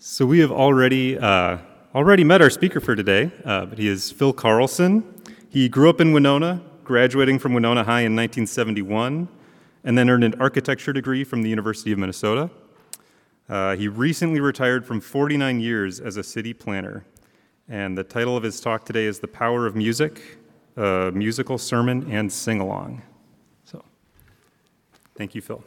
So we have already met our speaker for today, but he is Phil Carlson. He grew up in Winona, graduating from Winona High in 1971, and then earned an architecture degree from the University of Minnesota. He recently retired from 49 years as a city planner, and the title of his talk today is The Power of Music, a musical sermon and sing-along. So, thank you, Phil.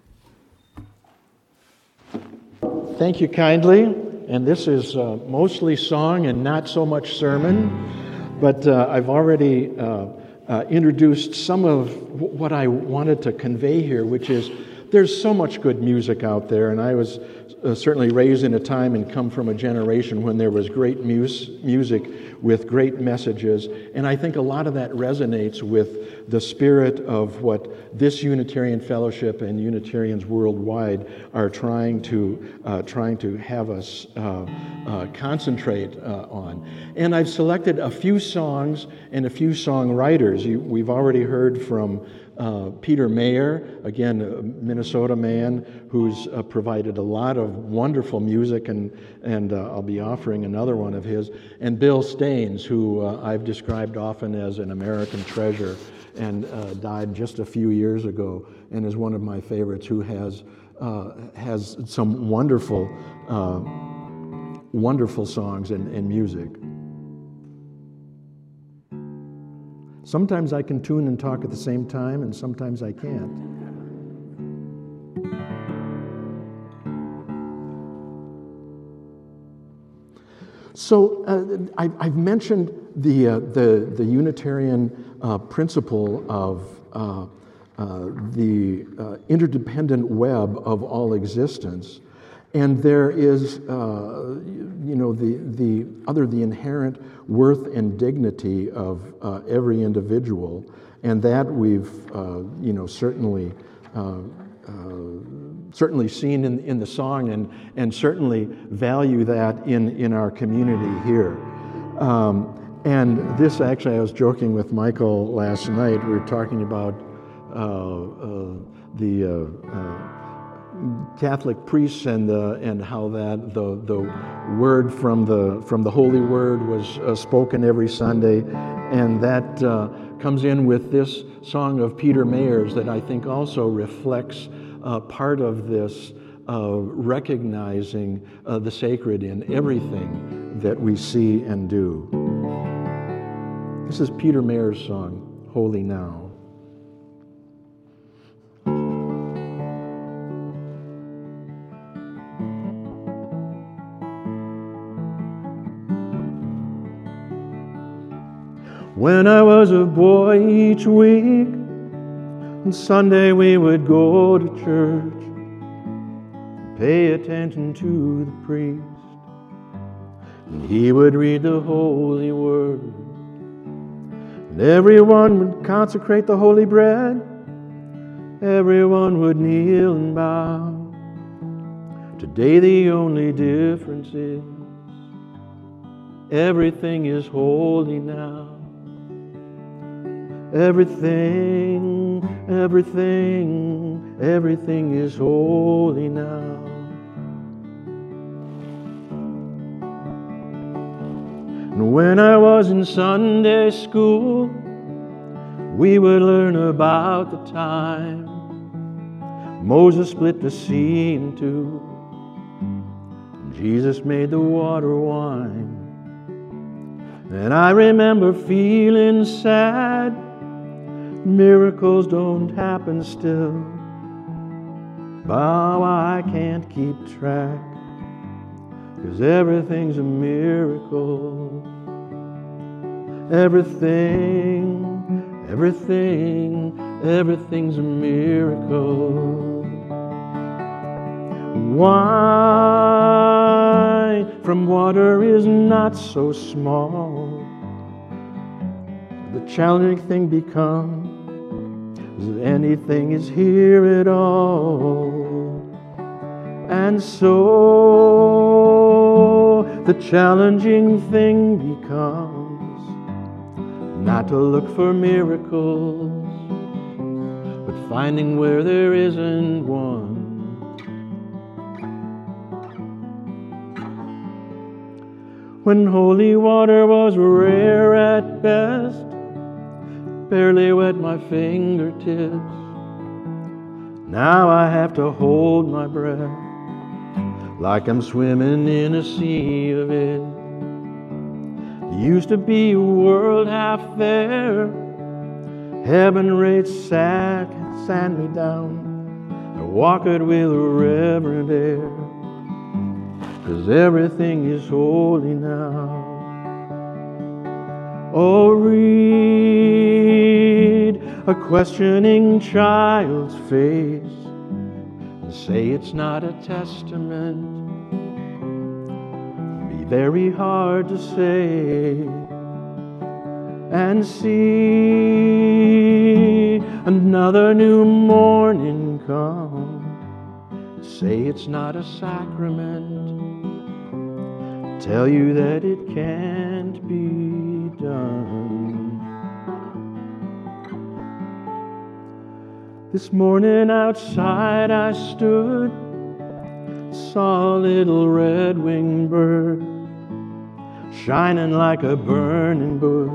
Thank you kindly, and this is mostly song and not so much sermon, but I've already introduced some of what I wanted to convey here, which is there's so much good music out there, and I was certainly raised in a time and come from a generation when there was great music with great messages, and I think a lot of that resonates with the spirit of what this Unitarian Fellowship and Unitarians worldwide are trying to have us concentrate on. And I've selected a few songs and a few songwriters. We've already heard from Peter Mayer, again, a Minnesota man who's provided a lot of wonderful music, and I'll be offering another one of his, and Bill Staines, who I've described often as an American treasure, and died just a few years ago, and is one of my favorites, who has some wonderful songs and music. Sometimes I can tune and talk at the same time, and sometimes I can't. So I've mentioned the Unitarian principle of the interdependent web of all existence. And there is, the inherent worth and dignity of every individual, and that we've, certainly seen in the song, and certainly value that in our community here. And this, actually, I was joking with Michael last night. We were talking about the Catholic priests and how that the word from the Holy Word was spoken every Sunday, and that comes in with this song of Peter Mayer's that I think also reflects part of this recognizing the sacred in everything that we see and do. This is Peter Mayer's song, Holy Now. When I was a boy, each week on Sunday we would go to church, pay attention to the priest, and he would read the Holy Word, and everyone would consecrate the holy bread, everyone would kneel and bow. Today the only difference is everything is holy now. Everything is holy now. And when I was in Sunday school, we would learn about the time Moses split the sea in two, and Jesus made the water wine. And I remember feeling sad. Miracles don't happen still. But I can't keep track, 'cause everything's a miracle. Everything's a miracle. Wine from water is not so small. The challenging thing becomes anything is here at all. And so the challenging thing becomes not to look for miracles, but finding where there isn't one. when holy water was rare at best, barely wet my fingertips. Now I have to hold my breath like I'm swimming in a sea of it. Used to be a world half there, heaven raised sand me down. I walk it with a reverent air, 'cause everything is holy now. Oh, read a questioning child's face and say it's not a testament. Be very hard to say. And see another new morning come. Say it's not a sacrament. Tell you that it can't be done. This morning outside I stood, saw a little red-winged bird shining like a burning bush,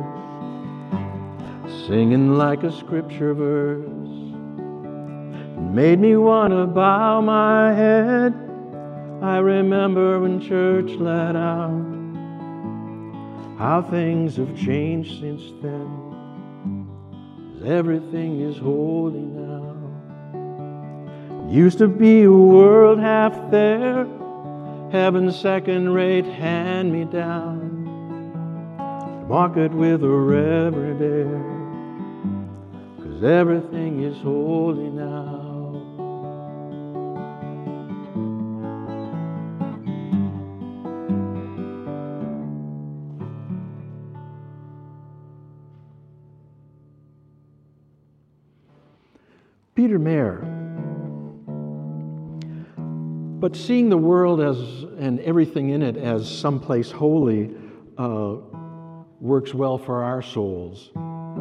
singing like a scripture verse. It made me want to bow my head. I remember when church let out, how things have changed since then. 'Cause everything is holy now. Used to be a world half there, heaven's second-rate hand-me-down. Walk it with a reverent air, 'cause everything is holy now. Peter Mayer. But seeing the world and everything in it as someplace holy works well for our souls.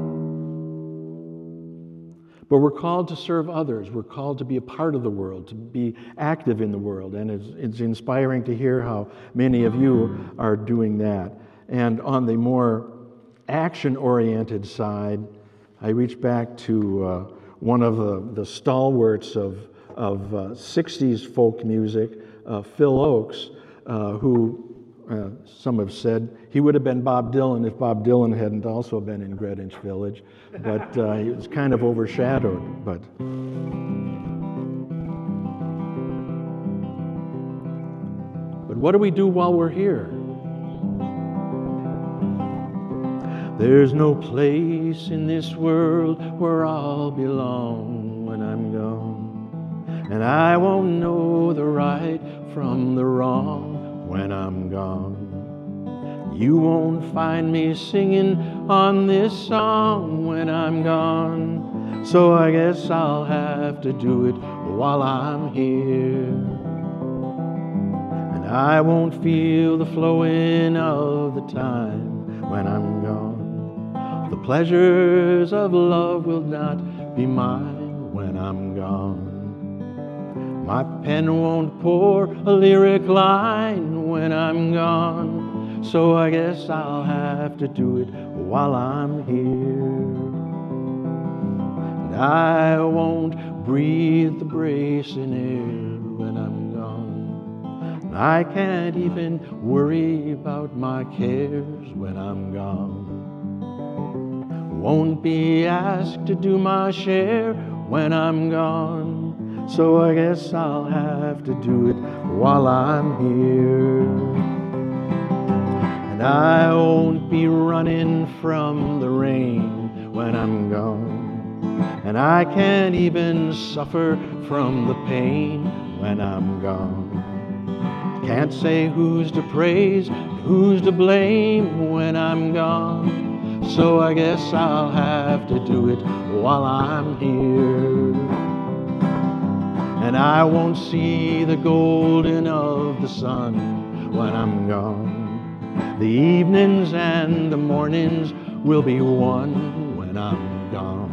But we're called to serve others. We're called to be a part of the world, to be active in the world. And it's inspiring to hear how many of you are doing that. And on the more action-oriented side, I reach back to one of the stalwarts of 60s folk music, Phil Oakes, who some have said he would have been Bob Dylan if Bob Dylan hadn't also been in Greenwich Village, but he was kind of overshadowed. But what do we do while we're here? There's no place in this world where I'll belong when I'm gone, and I won't know the right from the wrong when I'm gone. You won't find me singing on this song when I'm gone, so I guess I'll have to do it while I'm here. And I won't feel the flowing of the time when I'm gone. The pleasures of love will not be mine when I'm gone. My pen won't pour a lyric line when I'm gone, so I guess I'll have to do it while I'm here. And I won't breathe the bracing air when I'm gone. And I can't even worry about my cares when I'm gone. Won't be asked to do my share when I'm gone, so I guess I'll have to do it while I'm here. And I won't be running from the rain when I'm gone, and I can't even suffer from the pain when I'm gone. Can't say who's to praise, who's to blame when I'm gone, so I guess I'll have to do it while I'm here. And I won't see the golden of the sun when I'm gone. The evenings and the mornings will be one when I'm gone.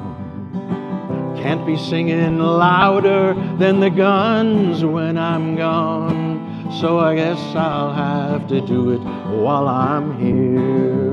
Can't be singing louder than the guns when I'm gone, so I guess I'll have to do it while I'm here.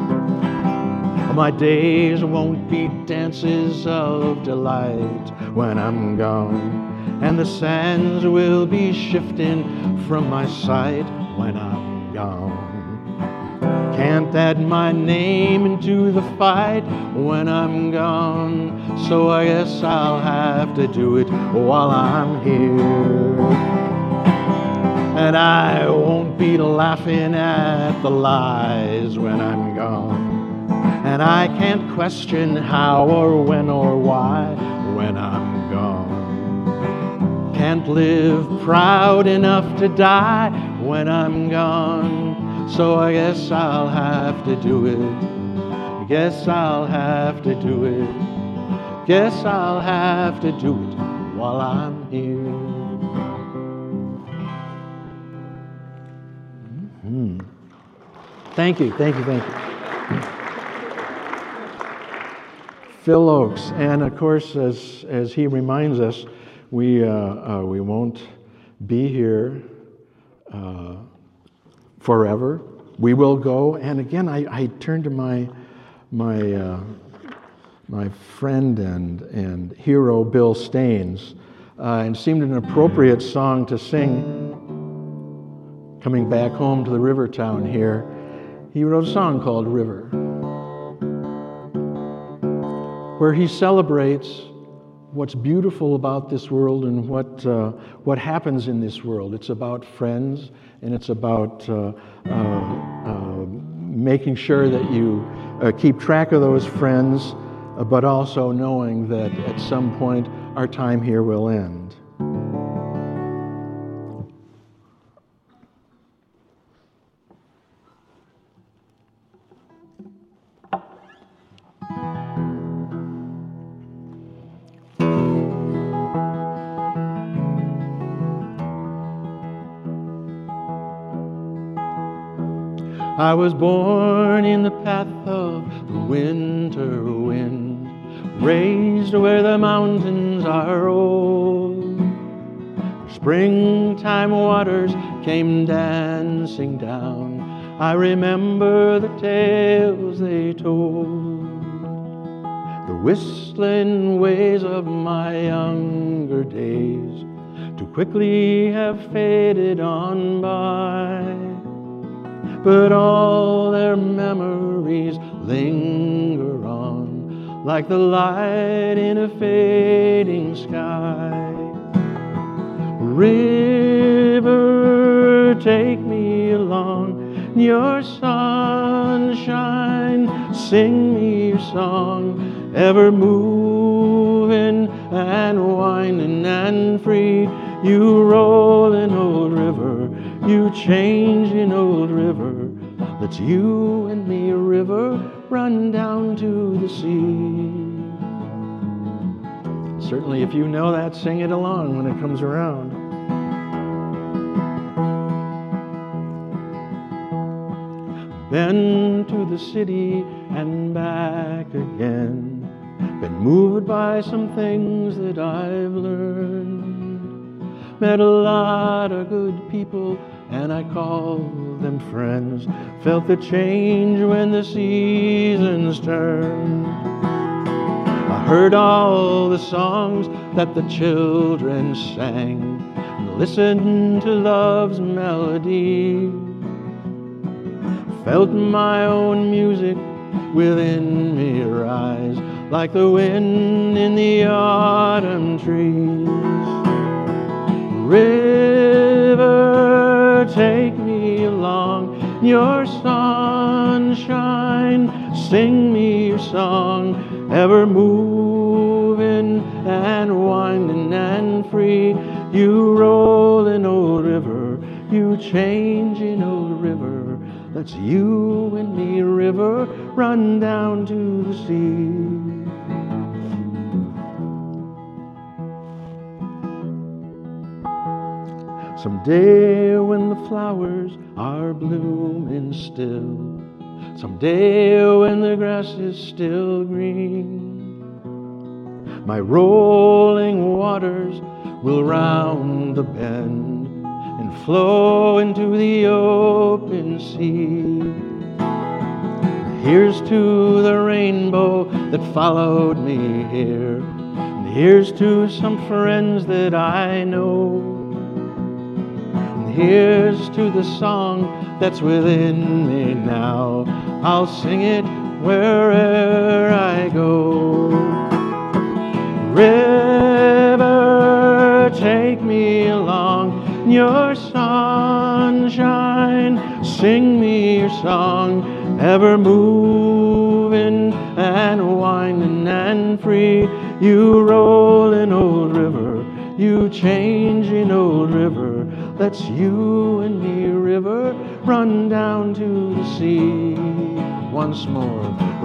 My days won't be dances of delight when I'm gone, and the sands will be shifting from my sight when I'm gone. Can't add my name into the fight when I'm gone, so I guess I'll have to do it while I'm here. And I won't be laughing at the lies when I'm gone, and I can't question how or when or why when I'm gone. Can't live proud enough to die when I'm gone, so I guess I'll have to do it. Guess I'll have to do it. Guess I'll have to do it while I'm here. Thank you, thank you, thank you. Phil Oakes, and of course, as he reminds us, we won't be here forever. We will go. And again, I turn to my friend and hero Bill Staines, and seemed an appropriate song to sing. Coming back home to the river town here, he wrote a song called River, where he celebrates what's beautiful about this world and what happens in this world. It's about friends, and it's about making sure that you keep track of those friends, but also knowing that at some point our time here will end. I was born in the path of the winter wind, raised where the mountains are old. Springtime waters came dancing down. I remember the tales they told, the whistling ways of my younger days, too quickly have faded on by. But all their memories linger on, like the light in a fading sky. River, take me along in your sunshine, sing me your song, ever moving and winding and free. You rolling old river, you changing old river, let's you and me, river, run down to the sea. Certainly, if you know that, sing it along when it comes around. Been to the city and back again, been moved by some things that I've learned. Met a lot of good people, and I called them friends. Felt the change when the seasons turned. I heard all the songs that the children sang, and listened to love's melody. Felt my own music within me rise, like the wind in the autumn trees. River, take me along your sunshine, sing me your song, ever moving and winding and free. You rolling old river, you changing old river, that's you and me, river, run down to the sea. Someday when the flowers are blooming still, someday when the grass is still green, my rolling waters will round the bend and and flow into the open sea. Here's to the rainbow that followed me here, and here's to some friends that I know, and here's to the song that's within me now. I'll sing it wherever I go. River, take me along in your sunshine. Sing me your song, ever moving and winding and free. You rolling old river, you changing old river. Let's you and me, river, run down to the sea. Once more.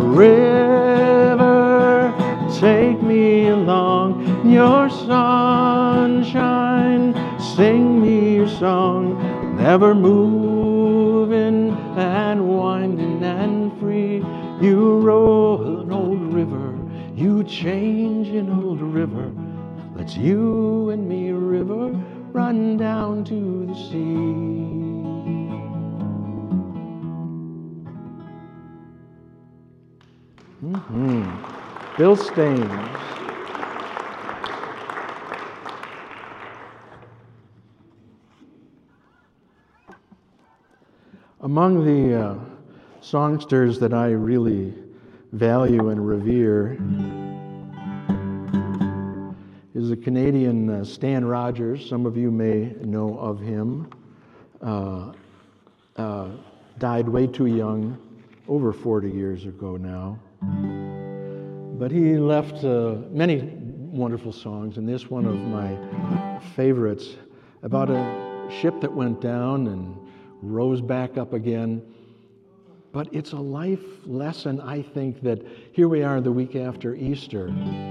River, take me along in your sunshine. Sing me your song, never moving and winding and free. You roll an old river, you change an old river. Let's you and me, river, run down to the sea. Bill Staines. Among the songsters that I really value and revere is a Canadian Stan Rogers. Some of you may know of him. Died way too young, over 40 years ago now. But he left many wonderful songs, and this one of my favorites about a ship that went down and rose back up again. But it's a life lesson, I think, that here we are the week after Easter.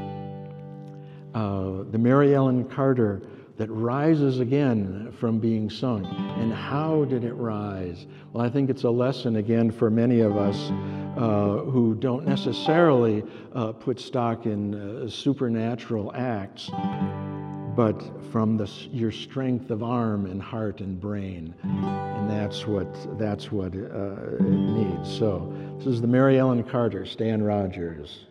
The Mary Ellen Carter that rises again from being sung. And how did it rise? Well, I think it's a lesson again for many of us who don't necessarily put stock in supernatural acts, but from your strength of arm and heart and brain. And that's what it needs. So this is the Mary Ellen Carter, Stan Rogers.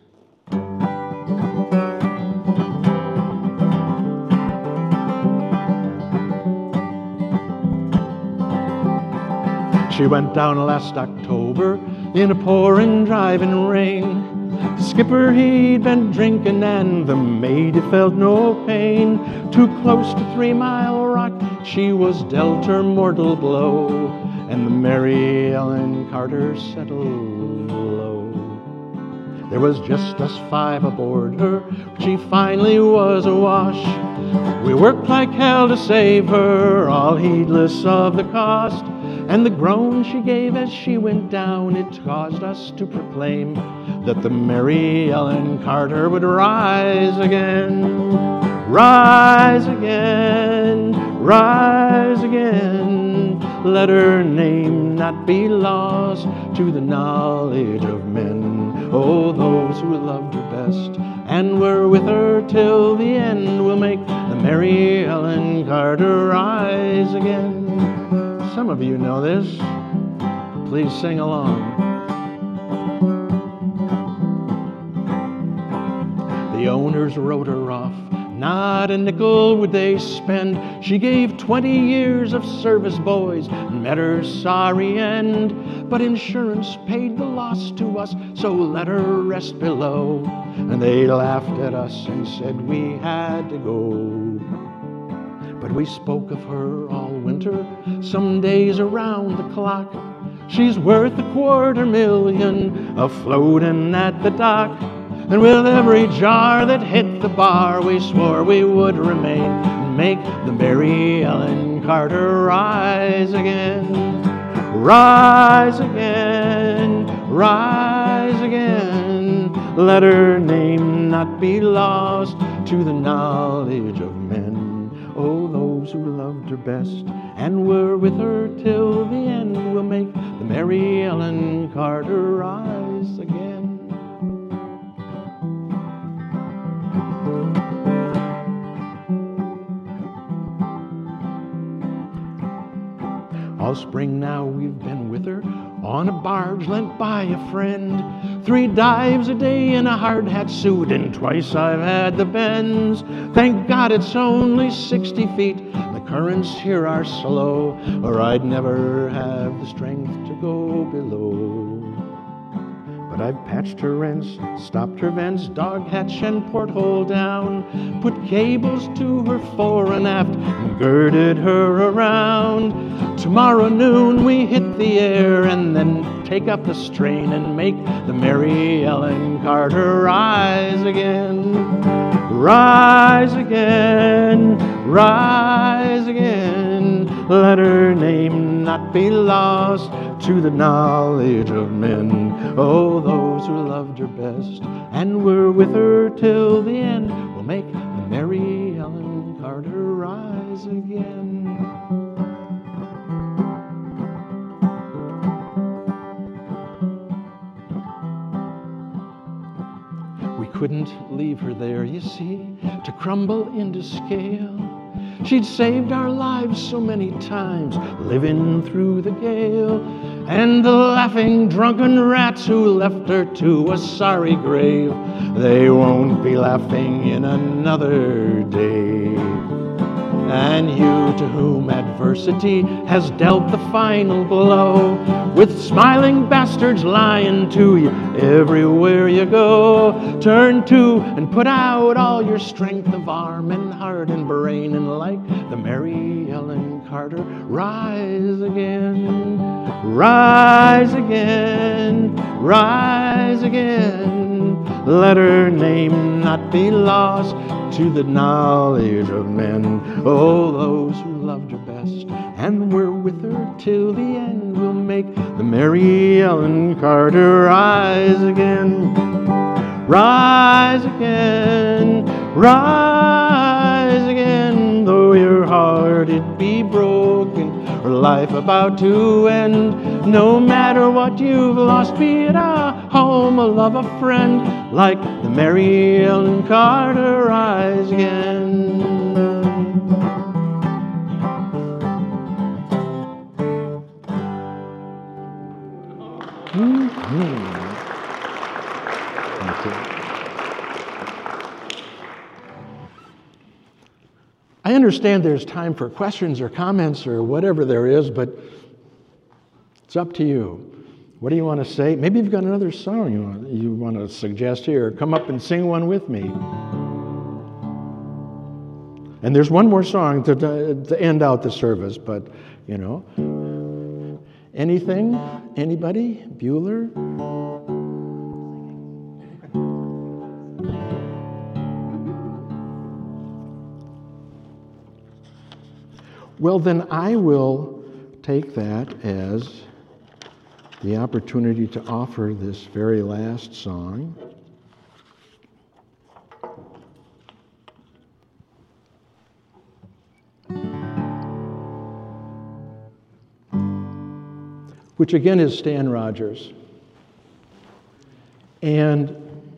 She went down last October in a pouring, driving rain. The skipper, he'd been drinking and the mate, he felt no pain. Too close to 3 Mile Rock, she was dealt her mortal blow, and the Mary Ellen Carter settled low. There was just us 5 aboard her, she finally was awash. We worked like hell to save her, all heedless of the cost. And the groan she gave as she went down, it caused us to proclaim that the Mary Ellen Carter would rise again. Rise again, rise again. Let her name not be lost to the knowledge of men. Oh, those who loved her best and were with her till the end will make the Mary Ellen Carter rise again. Some of you know this. Please sing along. The owners wrote her off. Not a nickel would they spend. She gave 20 years of service, boys, and met her sorry end. But insurance paid the loss to us, so let her rest below. And they laughed at us and said we had to go. But we spoke of her all winter, some days around the clock. She's worth $250,000 afloating at the dock. And with every jar that hit the bar, we swore we would remain and make the Mary Ellen Carter rise again. Rise again, rise again. Let her name not be lost to the knowledge of men. Oh, those who loved her best and were with her till the end will make the Mary Ellen Carter rise again. All spring now we've been with her on a barge lent by a friend. 3 dives a day in a hard hat suit, and twice I've had the bends. Thank God it's only 60 feet. The currents here are slow, or I'd never have the strength to go below. But I've patched her rents, stopped her vents, dog hatch and porthole down, put cables to her fore and aft, and girded her around. Tomorrow noon we hit the air, and then take up the strain and make the Mary Ellen Carter rise again. Rise again, rise again. Let her name not be lost to the knowledge of men. Oh, those who loved her best and were with her till the end will make the Mary Ellen Carter rise again. We couldn't leave her there, you see, to crumble into scale. She'd saved our lives so many times, living through the gale. And the laughing drunken rats who left her to a sorry grave, they won't be laughing in another day. And you to whom adversity has dealt the final blow, with smiling bastards lying to you everywhere you go, turn to and put out all your strength of arm and heart and brain, and like the Mary Ellen Carter, rise again, rise again, rise again. Let her name not be lost to the knowledge of men. Oh, those who loved her best and were with her till the end will make the Mary Ellen Carter rise again. Rise again, rise again. Though your heart it be broken or life about to end, no matter what you've lost, be it a home, a love, a friend, like the Mary Ellen Carter, rise again. Thank you. I understand there's time for questions or comments or whatever there is, but it's up to you. What do you want to say? Maybe you've got another song you want to suggest here. Come up and sing one with me. And there's one more song to end out the service, but, you know. Anything? Anybody? Bueller? Well, then I will take that as the opportunity to offer this very last song. Which again is Stan Rogers. And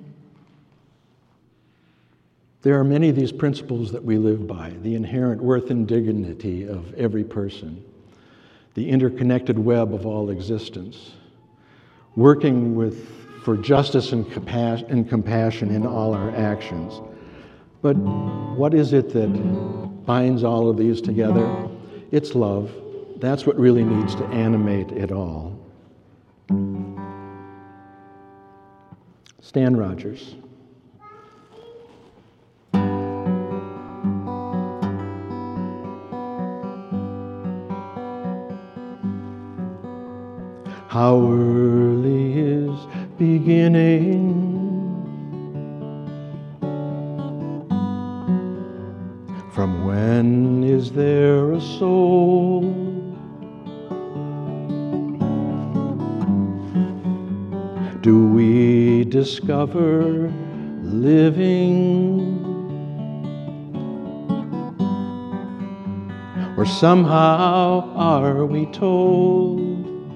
there are many of these principles that we live by: the inherent worth and dignity of every person, the interconnected web of all existence, working for justice and compassion in all our actions. But what is it that binds all of these together? It's love. That's what really needs to animate it all. Stan Rogers. How early is beginning? From when is there a soul? Do we discover living? Or somehow are we told?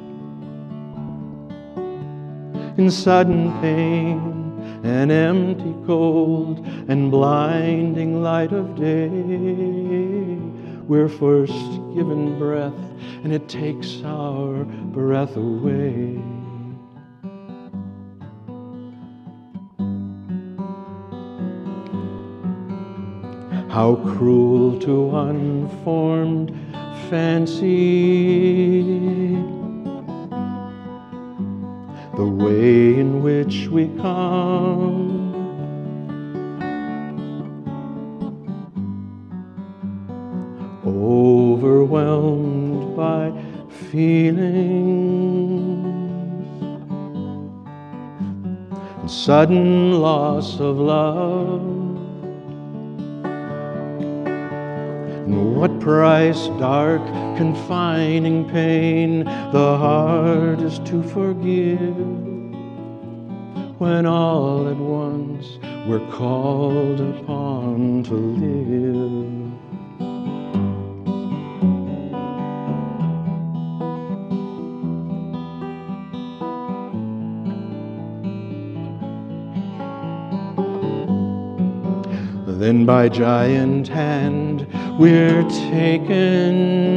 In sudden pain, an empty cold, and blinding light of day, we're first given breath, and it takes our breath away. How cruel to unformed fancy the way in which we come, overwhelmed by feelings and sudden loss of love. And what price dark, confining pain the heart is to forgive, when all at once we're called upon to live. Then by giant hand we're taken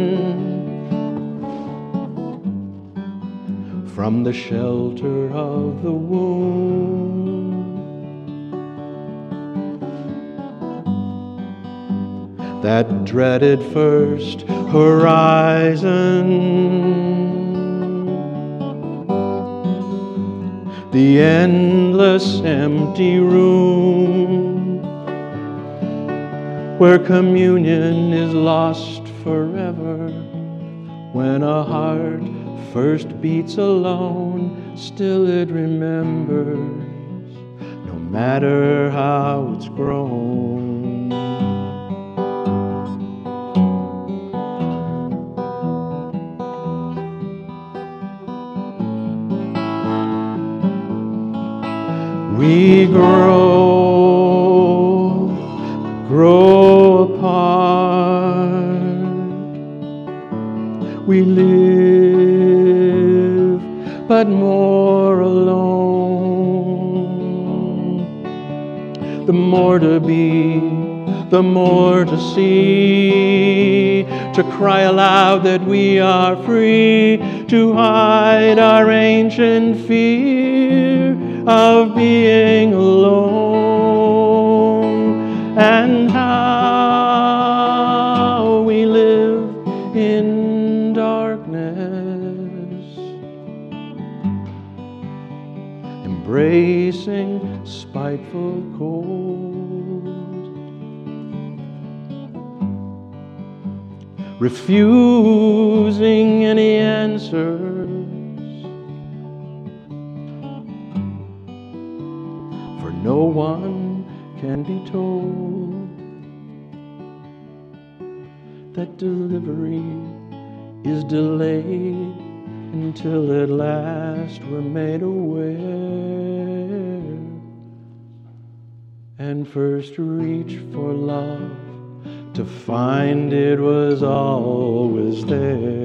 from the shelter of the womb, that dreaded first horizon, the endless empty room, where communion is lost forever, when a heart first beats alone, still it remembers, no matter how it's grown. We grow apart, we live but more alone. The more to be, the more to see, to cry aloud that we are free, to hide our ancient fear of being alone, and how we live in darkness, embracing spiteful cold, refusing any answers, for no one can be told that delivery is delayed until at last we're made aware and first reach for love to find it was always there.